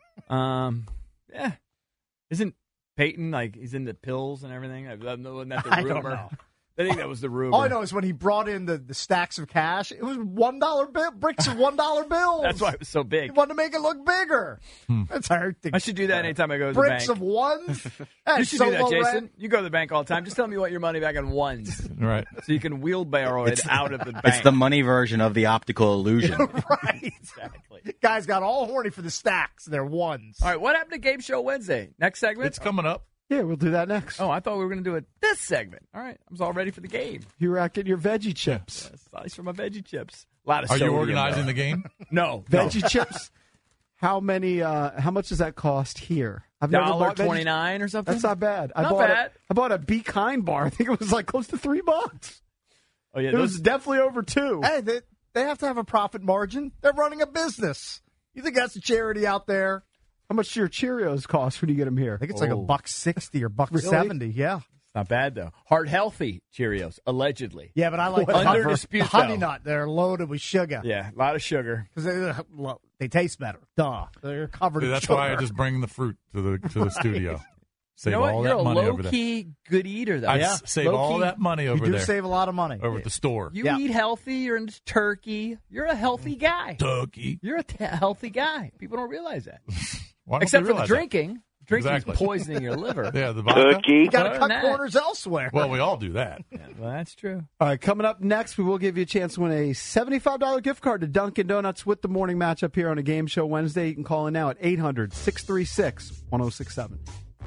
Speaker 4: Yeah. Isn't Peyton, like, he's into pills and everything? Wasn't that the rumor?
Speaker 5: I don't know.
Speaker 4: I think that was the rumor.
Speaker 5: All I know is when he brought in the stacks of cash, it was $1 bricks of $1 bills.
Speaker 4: That's why it was so
Speaker 5: He
Speaker 4: big.
Speaker 5: wanted to make it look bigger. That's hard.
Speaker 4: I should do that anytime I go to the
Speaker 5: Bricks
Speaker 4: bank.
Speaker 5: of ones.
Speaker 4: You
Speaker 5: That's
Speaker 4: should
Speaker 5: so
Speaker 4: do that,
Speaker 5: low
Speaker 4: Jason.
Speaker 5: rent.
Speaker 4: You go to the bank all the time. Just tell me you want your money back in ones,
Speaker 6: Right.
Speaker 4: so you can wheelbarrow it out of the bank.
Speaker 10: It's the money version of the optical illusion.
Speaker 5: Right.
Speaker 4: Exactly.
Speaker 5: Guys got all horny for the stacks. They're ones.
Speaker 4: All right, what happened to Game Show Wednesday? Next segment?
Speaker 6: It's coming up.
Speaker 2: Yeah, we'll do that next.
Speaker 4: Oh, I thought we were going to do it this segment. All right, I was all ready for the game.
Speaker 2: You were out getting your veggie chips.
Speaker 4: Slice for my veggie chips. A lot of
Speaker 6: Are you
Speaker 4: sodium,
Speaker 6: organizing
Speaker 4: though.
Speaker 6: the game?
Speaker 4: No.
Speaker 2: Veggie chips. How much does that cost here? I've never bought veggie-
Speaker 4: $1.29 or something?
Speaker 2: That's not bad.
Speaker 4: Not
Speaker 2: bought
Speaker 4: bad.
Speaker 2: I bought a Be Kind bar. I think it was like close to $3.
Speaker 4: Oh, yeah.
Speaker 2: It was definitely over $2.
Speaker 5: Hey, they have to have a profit margin. They're running a business. You think that's a charity out there?
Speaker 2: How much do your Cheerios cost when you get them here?
Speaker 5: I think it's like $1.60 or $1.70. Yeah.
Speaker 4: not bad, though. Heart healthy Cheerios, allegedly.
Speaker 5: Yeah, but I like
Speaker 4: Under
Speaker 5: the
Speaker 4: dispute,
Speaker 5: honey
Speaker 4: though.
Speaker 5: nut. They're loaded with sugar.
Speaker 4: Yeah, a lot of sugar.
Speaker 5: Because they taste better. Duh. They're covered
Speaker 6: Dude,
Speaker 5: in
Speaker 6: that's
Speaker 5: sugar.
Speaker 6: why I just bring the fruit to the studio. Save
Speaker 4: You know what?
Speaker 6: all
Speaker 4: You're
Speaker 6: that
Speaker 4: a
Speaker 6: money over there.
Speaker 4: low-key good eater, though.
Speaker 6: I save all
Speaker 4: Low-key.
Speaker 6: that money
Speaker 5: You
Speaker 6: over
Speaker 5: do
Speaker 6: there.
Speaker 5: save a lot of money.
Speaker 6: Over at the store.
Speaker 4: You
Speaker 5: Yeah.
Speaker 4: eat healthy. You're into turkey. You're a healthy guy.
Speaker 6: Turkey.
Speaker 4: You're a healthy guy. People don't realize that.
Speaker 6: Why don't
Speaker 4: Except
Speaker 6: they
Speaker 4: for the
Speaker 6: realize that?
Speaker 4: drinking. Drinking's
Speaker 6: Exactly.
Speaker 4: poisoning your liver.
Speaker 6: Yeah, the vodka.
Speaker 5: You got to
Speaker 4: Other
Speaker 5: cut
Speaker 4: than that-
Speaker 5: corners elsewhere.
Speaker 6: Well, we all do that.
Speaker 4: Well, that's true.
Speaker 2: All right, coming up next, we will give you a chance to win a $75 gift card to Dunkin' Donuts with the morning matchup here on a Game Show Wednesday. You can call in now at 800-636-1067.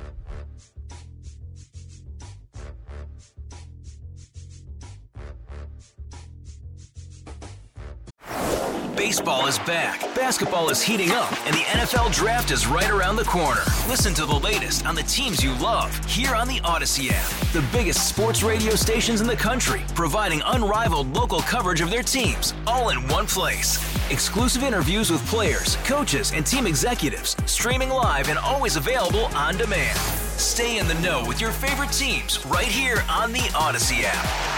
Speaker 11: Baseball is back, basketball is heating up, and the NFL Draft is right around the corner. Listen to the latest on the teams you love here on the Odyssey app. The biggest sports radio stations in the country, providing unrivaled local coverage of their teams, all in one place. Exclusive interviews with players, coaches, and team executives, streaming live and always available on demand. Stay in the know with your favorite teams right here on the Odyssey app.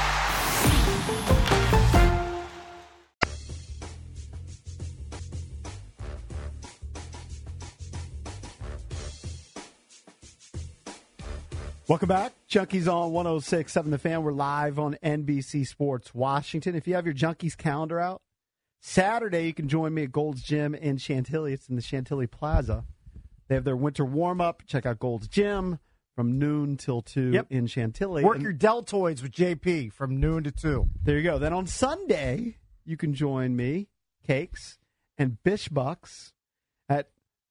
Speaker 2: Welcome back. Junkies on 106.7 The Fan. We're live on NBC Sports Washington. If you have your Junkies calendar out, Saturday you can join me at Gold's Gym in Chantilly. It's in the Chantilly Plaza. They have their winter warm-up. Check out Gold's Gym from noon till 2 in Chantilly.
Speaker 5: Work
Speaker 2: And
Speaker 5: your deltoids with JP from noon to 2.
Speaker 2: there you go. Then on Sunday, you can join me, Cakes, and Bish Bucks at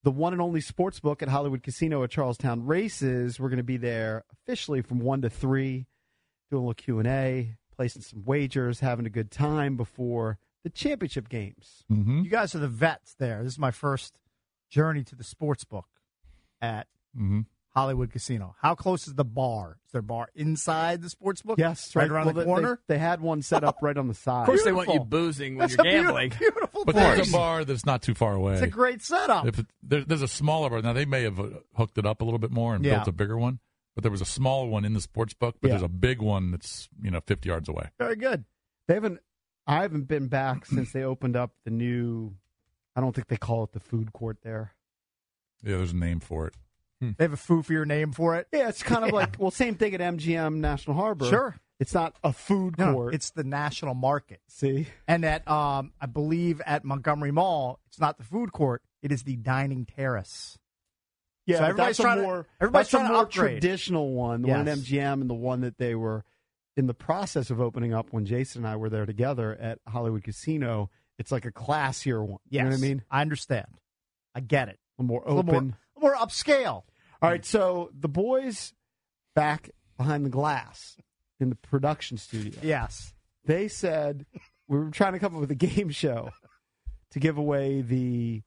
Speaker 2: the one and only sports book at Hollywood Casino at Charlestown Races. We're going to be there officially from 1 to 3, doing a little Q&A, placing some wagers, having a good time before the championship games.
Speaker 6: Mm-hmm.
Speaker 5: You guys are the vets there. This is my first journey to the sports book at Hollywood Casino. How close is the bar? Is there a bar inside the sports book?
Speaker 2: Yes,
Speaker 5: right around the corner.
Speaker 2: They had one set up right on the side.
Speaker 4: Of course, they want you boozing when
Speaker 5: That's
Speaker 4: you're
Speaker 5: a
Speaker 4: gambling.
Speaker 5: Beautiful
Speaker 6: But
Speaker 5: place.
Speaker 6: there's a bar that's not too far away.
Speaker 5: It's a great setup.
Speaker 6: There's a smaller bar. Now, they may have hooked it up a little bit more and built a bigger one, but there was a small one in the sports book, but there's a big one that's 50 yards away.
Speaker 5: Very good.
Speaker 2: I haven't been back since they opened up the new, I don't think they call it the food court there.
Speaker 6: Yeah, there's a name for it.
Speaker 5: They have a foofier name for it.
Speaker 2: Yeah, it's kind of like, same thing at MGM National Harbor.
Speaker 5: Sure.
Speaker 2: It's not a food court.
Speaker 5: It's the National Market.
Speaker 2: See?
Speaker 5: And at, I believe at Montgomery Mall, it's not the food court. It is the dining terrace.
Speaker 2: Yeah,
Speaker 5: So everybody's trying to
Speaker 2: more
Speaker 5: upgrade.
Speaker 2: traditional one, the one at
Speaker 5: Yes.
Speaker 2: MGM and the one that they were in the process of opening up when Jason and I were there together at Hollywood Casino. It's like a classier one.
Speaker 5: Yes.
Speaker 2: You know what I mean?
Speaker 5: I understand. I get it.
Speaker 2: A more
Speaker 5: A little
Speaker 2: open.
Speaker 5: more upscale.
Speaker 2: All right, so the boys back behind the glass in the production studio.
Speaker 5: Yes.
Speaker 2: They said we were trying to come up with a game show to give away the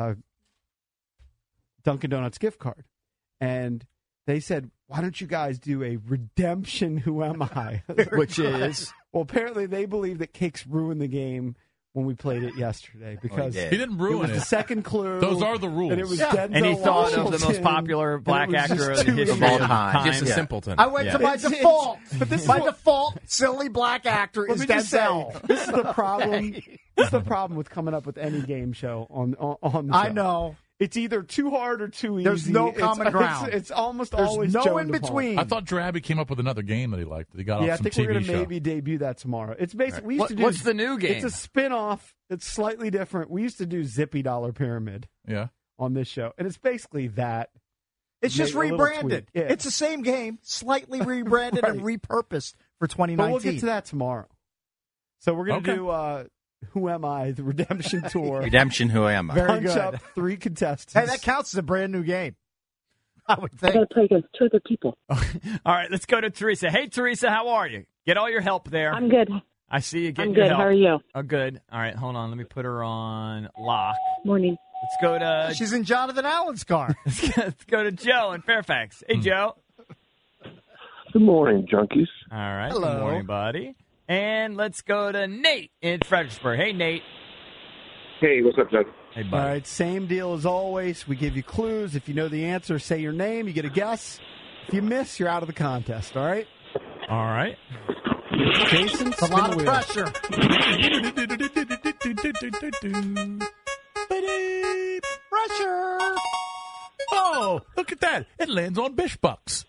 Speaker 2: Dunkin' Donuts gift card. And they said, why don't you guys do a redemption Who Am I?
Speaker 4: Which is?
Speaker 2: Well, apparently they believe that Cakes ruined the game when we played it yesterday because
Speaker 6: He didn't ruin
Speaker 2: it was the second clue.
Speaker 6: Those are the rules.
Speaker 2: And it was
Speaker 5: Yeah.
Speaker 2: Denzel
Speaker 4: And he thought of the most
Speaker 2: Washington,
Speaker 4: popular
Speaker 2: and
Speaker 4: black
Speaker 2: it was
Speaker 4: actor
Speaker 2: just
Speaker 4: in the
Speaker 2: too
Speaker 4: history
Speaker 2: easy.
Speaker 10: all time.
Speaker 9: Just a simpleton.
Speaker 5: I went to my
Speaker 2: It's-
Speaker 5: default.
Speaker 2: but this is
Speaker 5: my
Speaker 2: what-
Speaker 5: default silly black actor
Speaker 2: Let
Speaker 5: is
Speaker 2: me just say,
Speaker 5: Denzel.
Speaker 2: this is the problem. This is the problem with coming up with any game show on the show.
Speaker 5: I know.
Speaker 2: It's either too hard or too easy.
Speaker 5: There's no common ground.
Speaker 2: It's almost
Speaker 5: There's
Speaker 2: always
Speaker 5: no
Speaker 2: Joan
Speaker 5: in between.
Speaker 6: I thought Drabby came up with another game that he liked. That he got
Speaker 2: Yeah, I
Speaker 6: off some
Speaker 2: think
Speaker 6: TV
Speaker 2: we're going to
Speaker 6: show.
Speaker 2: maybe debut that tomorrow. It's basically we used to do.
Speaker 4: What's the new game?
Speaker 2: It's a spin-off. It's slightly different. We used to do Zippy Dollar Pyramid
Speaker 6: Yeah.
Speaker 2: on this show, and it's basically that.
Speaker 5: It's just
Speaker 2: Maybe a little
Speaker 5: rebranded.
Speaker 2: tweak. Yeah.
Speaker 5: It's the same game, slightly rebranded and repurposed for 2019.
Speaker 2: But we'll get to that tomorrow. So we're going to
Speaker 6: Okay.
Speaker 2: do Who Am I? The Redemption Tour.
Speaker 10: Redemption, Who Am I?
Speaker 5: Very
Speaker 2: Punch
Speaker 5: good.
Speaker 2: up 3 contestants.
Speaker 5: Hey, that counts as a brand new game. I would
Speaker 12: I
Speaker 5: think.
Speaker 12: gotta play against 2 other people.
Speaker 4: All right, let's go to Teresa. Hey, Teresa, how are you? Get all your help there.
Speaker 12: I'm good.
Speaker 4: I see you getting
Speaker 12: I'm
Speaker 4: your
Speaker 12: good.
Speaker 4: help.
Speaker 12: How are you?
Speaker 4: Oh, good. All right, hold on. Let me put her on lock.
Speaker 12: Morning.
Speaker 4: Let's go to
Speaker 5: She's in Jonathan Allen's car.
Speaker 4: let's go to Joe in Fairfax. Hey, Joe.
Speaker 13: Good morning, junkies.
Speaker 4: All right.
Speaker 5: Hello.
Speaker 4: Good morning, buddy. And let's go to Nate in Fredericksburg. Hey, Nate.
Speaker 13: Hey, what's up, Doug?
Speaker 4: Hey,
Speaker 2: All
Speaker 4: buddy.
Speaker 2: right, same deal as always. We give you clues. If you know the answer, say your name. You get a guess. If you miss, you're out of the contest. All right?
Speaker 4: All right.
Speaker 2: Jason,
Speaker 5: It's a lot of pressure. Pressure.
Speaker 6: Oh, look at that. It lands on Bish Bucks.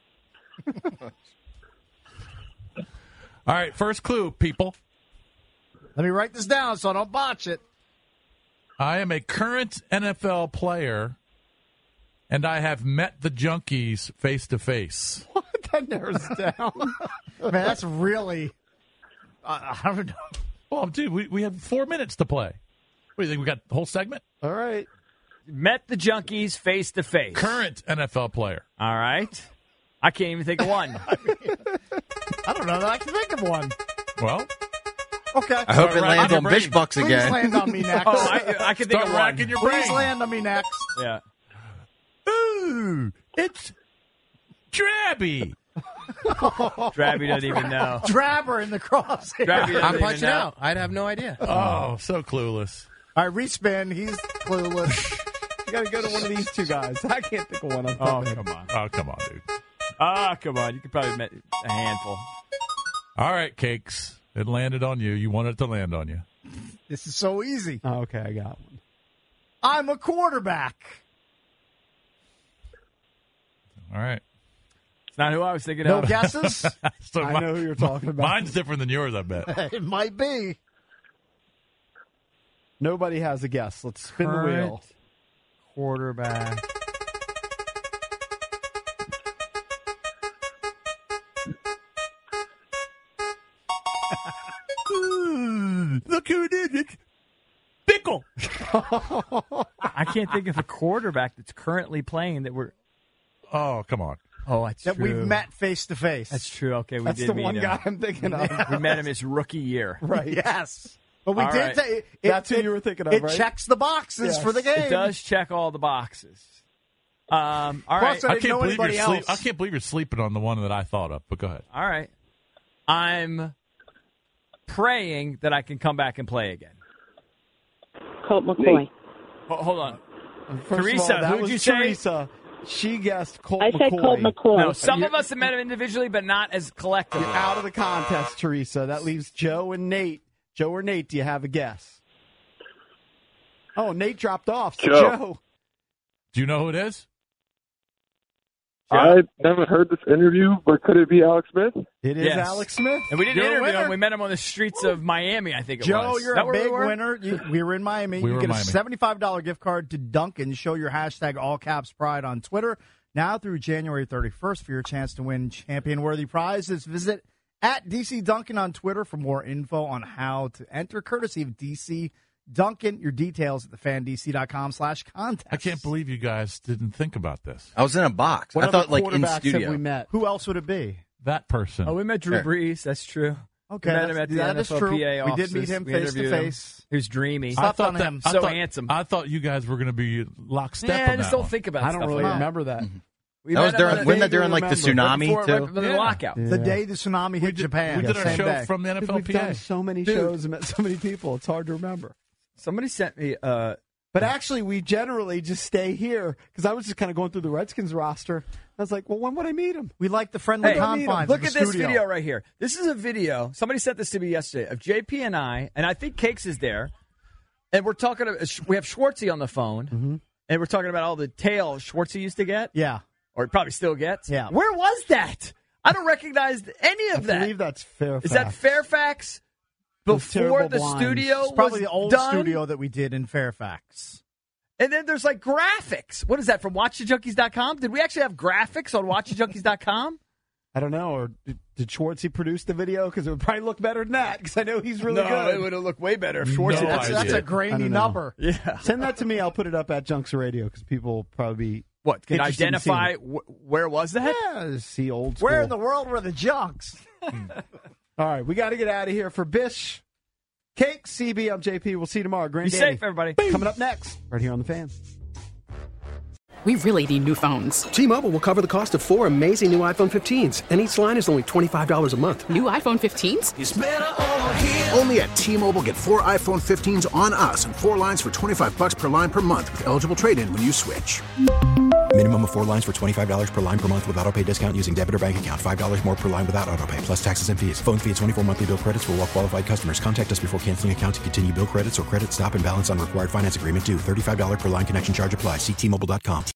Speaker 6: All right, first clue, people.
Speaker 5: Let me write this down so I don't botch it.
Speaker 6: I am a current NFL player, and I have met the junkies face to face.
Speaker 2: That narrows it down.
Speaker 5: Man, that's really. I don't know.
Speaker 6: Well, dude, we have 4 minutes to play. What do you think? We got the whole segment?
Speaker 2: All right.
Speaker 4: Met the junkies face to face.
Speaker 6: Current NFL player.
Speaker 4: All right. I can't even think of one.
Speaker 5: I don't know that I can think of one.
Speaker 6: Well,
Speaker 5: Okay.
Speaker 10: I hope it
Speaker 6: Start
Speaker 10: lands
Speaker 6: racking
Speaker 10: on
Speaker 6: your
Speaker 10: Bish
Speaker 6: brain.
Speaker 10: Bucks
Speaker 5: Please
Speaker 10: again.
Speaker 5: land on me next.
Speaker 4: Oh, I can think
Speaker 6: start
Speaker 4: of
Speaker 6: racking
Speaker 4: one.
Speaker 6: your
Speaker 5: Please
Speaker 6: brain.
Speaker 5: land on me next.
Speaker 4: Yeah.
Speaker 6: Ooh, it's Drabby.
Speaker 4: Drabby doesn't even know.
Speaker 5: Drabber in the crosshair.
Speaker 4: Drabby doesn't
Speaker 9: I'm
Speaker 4: even
Speaker 9: punching
Speaker 4: know.
Speaker 9: out. I'd have no idea.
Speaker 6: Oh, so clueless.
Speaker 5: All right, respin. He's clueless.
Speaker 2: You got to go to one of these two guys. I can't think of one. On
Speaker 4: Oh,
Speaker 2: top of it.
Speaker 4: come on.
Speaker 6: Oh, come on, dude.
Speaker 4: Ah, come on. You could probably met a handful.
Speaker 6: All right, Cakes. It landed on you. You wanted it to land on you.
Speaker 5: This is so easy.
Speaker 2: Oh, okay, I got one.
Speaker 5: I'm a quarterback.
Speaker 6: All right.
Speaker 4: It's not who I was thinking
Speaker 5: No
Speaker 4: of.
Speaker 5: guesses?
Speaker 6: So
Speaker 2: I know who you're talking about.
Speaker 6: Mine's different than yours, I bet.
Speaker 5: It might be.
Speaker 2: Nobody has a guess. Let's spin the wheel.
Speaker 4: Quarterback.
Speaker 6: Look who did it. Big
Speaker 5: Michael.
Speaker 4: I can't think of a quarterback that's currently playing that we're.
Speaker 6: Oh, come on.
Speaker 4: Oh, that's
Speaker 5: that
Speaker 4: true.
Speaker 5: we've met face to face.
Speaker 4: That's true. Okay, we
Speaker 2: That's
Speaker 4: did
Speaker 2: the
Speaker 4: meet
Speaker 2: one
Speaker 4: him.
Speaker 2: guy I'm thinking of.
Speaker 4: We met him his rookie year.
Speaker 2: Right.
Speaker 5: Yes. But we
Speaker 4: All
Speaker 5: did.
Speaker 4: right.
Speaker 2: That's who you were thinking of,
Speaker 5: It
Speaker 2: right?
Speaker 5: checks the boxes
Speaker 2: Yes.
Speaker 5: for the game.
Speaker 4: It does check all the boxes. All right.
Speaker 5: Plus, I didn't know anybody else.
Speaker 6: I can't believe you're sleeping on the one that I thought of, but go ahead.
Speaker 4: All right. I'm praying that I can come back and play again.
Speaker 12: Colt McCoy.
Speaker 4: Hold on.
Speaker 2: First
Speaker 4: Teresa,
Speaker 2: of all, that
Speaker 4: who'd
Speaker 2: was
Speaker 4: you say?
Speaker 2: Teresa. She guessed Colt
Speaker 12: I
Speaker 2: McCoy.
Speaker 12: said Colt McCoy.
Speaker 4: No, some of us have met him individually, but not as collectively.
Speaker 2: You're out of the contest, Teresa. That leaves Joe and Nate. Joe or Nate, do you have a guess? Oh, Nate dropped off. So Joe.
Speaker 6: Do you know who it is?
Speaker 13: I never heard this interview, but could it be Alex Smith?
Speaker 2: It is
Speaker 4: Yes.
Speaker 2: Alex Smith.
Speaker 4: And we didn't
Speaker 5: You're a
Speaker 4: interview
Speaker 5: winner.
Speaker 4: him. We met him on the streets of Miami, I think it
Speaker 5: Joe,
Speaker 4: was.
Speaker 5: you're
Speaker 4: Is that
Speaker 5: a
Speaker 4: where we
Speaker 5: big
Speaker 4: were?
Speaker 5: winner. We were in Miami.
Speaker 6: We
Speaker 5: you
Speaker 6: were
Speaker 5: get
Speaker 6: in
Speaker 5: a $75 gift card to Dunkin'. Show your hashtag #AllCapsPride on Twitter. Now through January 31st for your chance to win champion-worthy prizes. Visit at DC Dunkin' on Twitter for more info on how to enter, courtesy of DC Dunkin'. Your details at thefandc.com/contest.
Speaker 6: I can't believe you guys didn't think about this.
Speaker 10: I was in a box.
Speaker 2: What
Speaker 10: I thought
Speaker 2: other
Speaker 10: like in
Speaker 2: quarterbacks
Speaker 10: studio.
Speaker 2: have we met?
Speaker 5: Who else would it be?
Speaker 6: That person.
Speaker 4: Oh, we met Drew
Speaker 10: Sure.
Speaker 4: Brees. That's true.
Speaker 5: Okay,
Speaker 4: We met him at the
Speaker 5: that is
Speaker 4: NFLPA
Speaker 5: true. We did
Speaker 4: offices.
Speaker 5: meet him
Speaker 4: We
Speaker 5: face to
Speaker 4: interviewed him.
Speaker 5: face.
Speaker 4: He was dreamy.
Speaker 6: I
Speaker 5: Slept
Speaker 6: thought
Speaker 5: on
Speaker 6: that,
Speaker 5: him.
Speaker 6: I
Speaker 4: So
Speaker 6: thought-
Speaker 4: handsome.
Speaker 6: I thought you guys were going to be lockstep
Speaker 4: Yeah, I
Speaker 6: on
Speaker 4: just
Speaker 6: that
Speaker 4: don't
Speaker 6: one.
Speaker 4: think about
Speaker 2: I
Speaker 4: stuff
Speaker 2: don't really
Speaker 4: like that.
Speaker 2: remember that.
Speaker 4: We
Speaker 10: That was
Speaker 4: met him
Speaker 10: during,
Speaker 4: on a
Speaker 10: wasn't that
Speaker 4: day
Speaker 10: during like the
Speaker 2: remember.
Speaker 10: tsunami
Speaker 4: before,
Speaker 10: too?
Speaker 4: right before the
Speaker 2: Yeah.
Speaker 4: lockout.
Speaker 5: The day the tsunami hit Japan.
Speaker 6: We did our
Speaker 5: same
Speaker 6: show
Speaker 5: day.
Speaker 6: from the
Speaker 2: Dude, we've done
Speaker 6: NFLPA.
Speaker 2: so many shows and met so many people. It's hard to remember.
Speaker 4: Somebody sent me.
Speaker 2: But actually, we generally just stay here because I was just kind of going through the Redskins roster. I was like, well, when would I meet him?
Speaker 5: We like the friendly
Speaker 4: Hey,
Speaker 5: confines.
Speaker 4: look
Speaker 5: of
Speaker 4: at
Speaker 5: the
Speaker 4: this
Speaker 5: studio.
Speaker 4: video right here. This is a video. Somebody sent this to me yesterday of JP and I think Cakes is there, and we're talking. We have Schwartzy on the phone, and we're talking about all the tail Schwartzy used to get.
Speaker 5: Yeah.
Speaker 4: Or he probably still gets.
Speaker 5: Yeah.
Speaker 4: Where was that? I don't recognize any of that.
Speaker 2: I believe that's Fairfax.
Speaker 4: Is that Fairfax
Speaker 2: Those
Speaker 4: before
Speaker 2: terrible
Speaker 4: the
Speaker 2: blinds.
Speaker 4: studio
Speaker 5: It's probably
Speaker 4: was
Speaker 5: the old
Speaker 4: done?
Speaker 5: studio that we did in Fairfax.
Speaker 4: And then there's like graphics. What is that from WatchTheJunkies.com? Did we actually have graphics on WatchTheJunkies.com?
Speaker 2: I don't know. Or did Schwartzy produce the video? Because it would probably look better than that. Because I know he's really good.
Speaker 4: it would have looked way better if Schwartzy.
Speaker 6: No
Speaker 5: That's
Speaker 6: idea.
Speaker 5: a
Speaker 2: I
Speaker 5: grainy
Speaker 2: don't know.
Speaker 5: number.
Speaker 4: Yeah.
Speaker 2: Send that to me. I'll put it up at Junks Radio because people will probably be
Speaker 4: What can
Speaker 2: interested in seeing
Speaker 4: identify?
Speaker 2: it.
Speaker 4: Where was that?
Speaker 2: Yeah, see old school.
Speaker 5: Where in the world were the junks?
Speaker 2: All right, we got to get out of here. For Bish, Cake, CB, I'm JP. We'll see you tomorrow.
Speaker 4: Be
Speaker 2: Granddaddy.
Speaker 4: safe, everybody.
Speaker 2: Coming up next, right here on The Fan.
Speaker 14: We really need new phones.
Speaker 15: T-Mobile will cover the cost of 4 amazing new iPhone 15s, and each line is only $25 a month.
Speaker 14: New iPhone 15s?
Speaker 7: It's better over here. Only at T-Mobile, get 4 iPhone 15s on us and 4 lines for $25 per line per month with eligible trade-in when you switch.
Speaker 8: Minimum of 4 lines for $25 per line per month with autopay discount using debit or bank account. $5 more per line without autopay, plus taxes and fees. Phone fee at 24 monthly bill credits for well-qualified customers. Contact us before canceling account to continue bill credits or credit stop and balance on required finance agreement due. $35 per line connection charge applies. See T-Mobile.com.